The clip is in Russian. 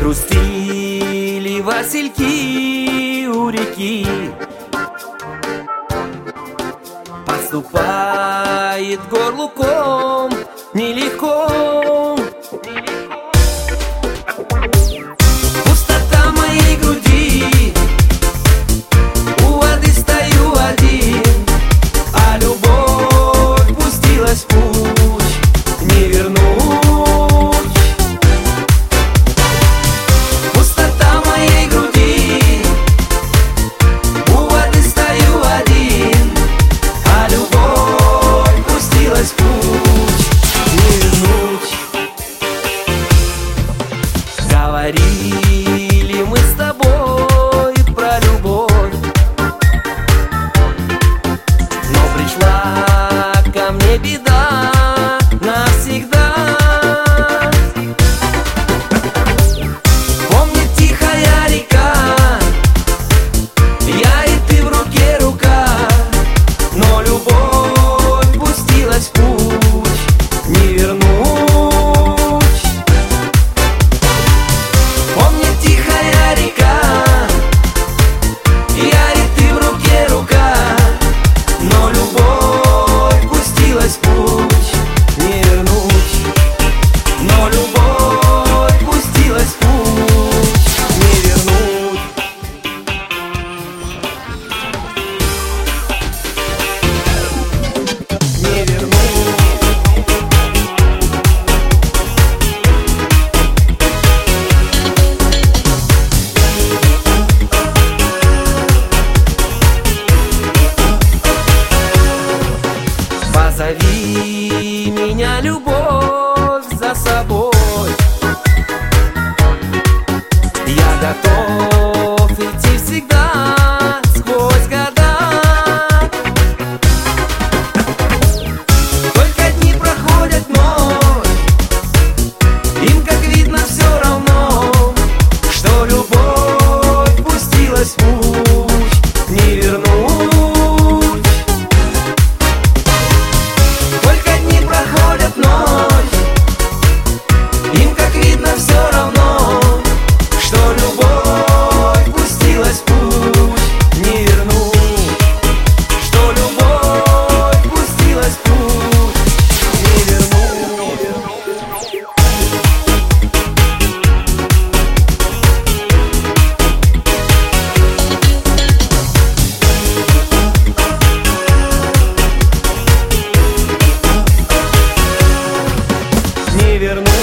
Грустили васильки у реки, подступает к горлу ком нелегко. Пустота моей груди, у воды стою один, а любовь пустилась в путь, не вернуть. Пустота моей груди, у воды стою один, а любовь пустилась в путь, не вернуть. Говорили мы с тобой про любовь, но пришла ко мне беда навсегда. Помнит тихая река, я и ты в руке рука, но любовь пустилась в путь, не вернуть. Помнит тихая река, я и ты в руке рука, но любовь пустилась в путь, не вернуть. Но любовь пустилась в путь, не вернуть. Не вернуть. Позови меня, любовь, за собой, я готов идти всегда сквозь года. Только дни проходят вновь, им, как видно, все равно, что любовь пустилась в путь, не вернуть. Только дни проходят вновь, им, как видно, все равно, что любовь пустилась в путь, не вернуть. Что любовь пустилась в путь, не вернуть. Не вернуть.